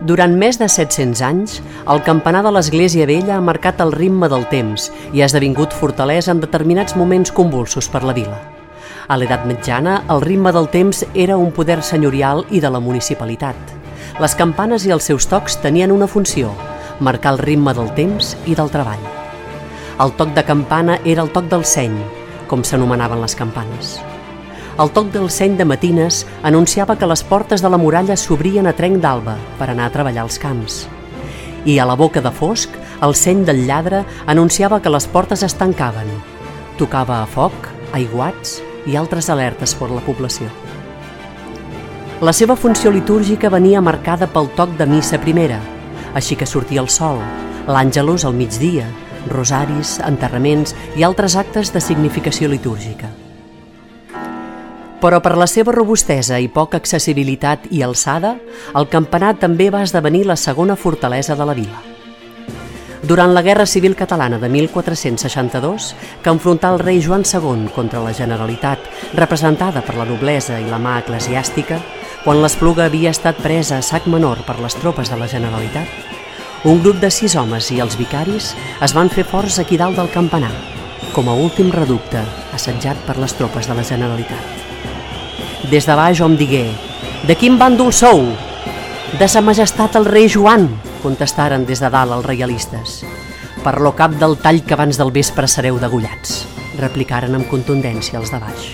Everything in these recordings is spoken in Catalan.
Durant més de 700 anys, el campanar de l'Església Vella ha marcat el ritme del temps i ha esdevingut fortalesa en determinats moments convulsos per la vila. A l'edat mitjana, el ritme del temps era un poder senyorial i de la municipalitat. Les campanes i els seus tocs tenien una funció: marcar el ritme del temps i del treball. El toc de campana era el toc del seny, com s'anomenaven les campanes. El toc del seny de matines anunciava que les portes de la muralla s'obrien a trenc d'alba per anar a treballar als camps. I a la boca de fosc, el seny del lladre anunciava que les portes es tancaven. Tocava a foc, aiguats i altres alertes per la població. La seva funció litúrgica venia marcada pel toc de missa primera, així que sortia el sol, l'àngelus al migdia, rosaris, enterraments i altres actes de significació litúrgica. Però per la seva robustesa i poca accessibilitat i alçada, el campanar també va esdevenir la segona fortalesa de la vila. Durant la Guerra Civil Catalana de 1462, que enfrontà el rei Joan II contra la Generalitat, representada per la noblesa i la mà eclesiàstica, quan l'Espluga havia estat presa a sac menor per les tropes de la Generalitat, un grup de 6 homes i els vicaris es van fer forts aquí dalt del campanar, com a últim reducte assetjat per les tropes de la Generalitat. Des de baix hom digué: «De quin bàndol sou?» «De sa majestat el rei Joan», contestaren des de dalt els reialistes. «Per lo cap del tall que abans del vespre sereu degollats», replicaren amb contundència els de baix.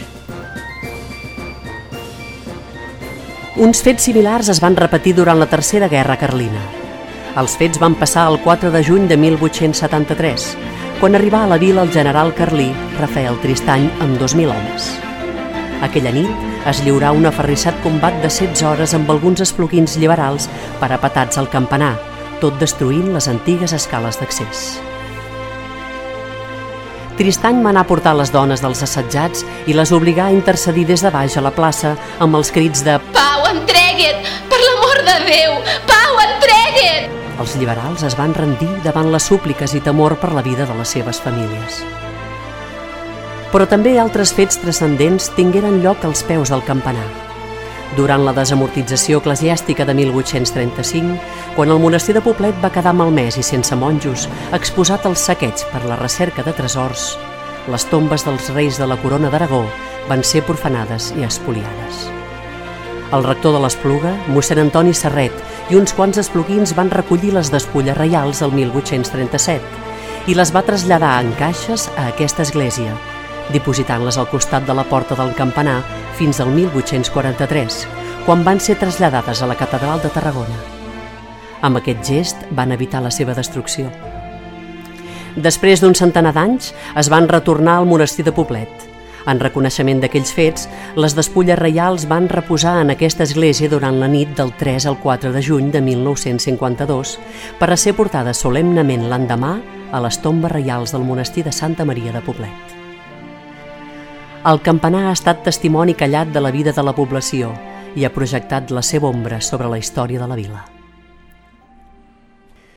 Uns fets similars es van repetir durant la Tercera Guerra Carlina. Els fets van passar el 4 de juny de 1873, quan arribà a la vila el general carlí Rafael Tristany amb 2.000 homes. Aquella nit es lliurà un aferrissat combat de 16 hores amb alguns espluguins liberals parapetats al campanar, tot destruint les antigues escales d'accés. Tristany manà portar les dones dels assetjats i les obligà a intercedir des de baix a la plaça amb els crits de «Pau, entregue't! Per l'amor de Déu! Pau, entregue't!». Els liberals es van rendir davant les súpliques i temor per la vida de les seves famílies. Però també altres fets transcendents tingueren lloc als peus del campanar. Durant la desamortització eclesiàstica de 1835, quan el monestir de Poblet va quedar malmès i sense monjos, exposat al saqueig per la recerca de tresors, les tombes dels reis de la corona d'Aragó van ser profanades i espoliades. El rector de l'Espluga, mossèn Antoni Serret, i uns quants espluguins van recollir les despulles reials el 1837 i les va traslladar en caixes a aquesta església, dipositant-les al costat de la porta del campanar fins al 1843, quan van ser traslladades a la catedral de Tarragona. Amb aquest gest van evitar la seva destrucció. Després d'un centenar d'anys, es van retornar al monestir de Poblet. En reconeixement d'aquells fets, les despulles reials van reposar en aquesta església durant la nit del 3 al 4 de juny de 1952 per a ser portades solemnement l'endemà a les tombes reials del monestir de Santa Maria de Poblet. El campanar ha estat testimoni callat de la vida de la població i ha projectat la seva ombra sobre la història de la vila.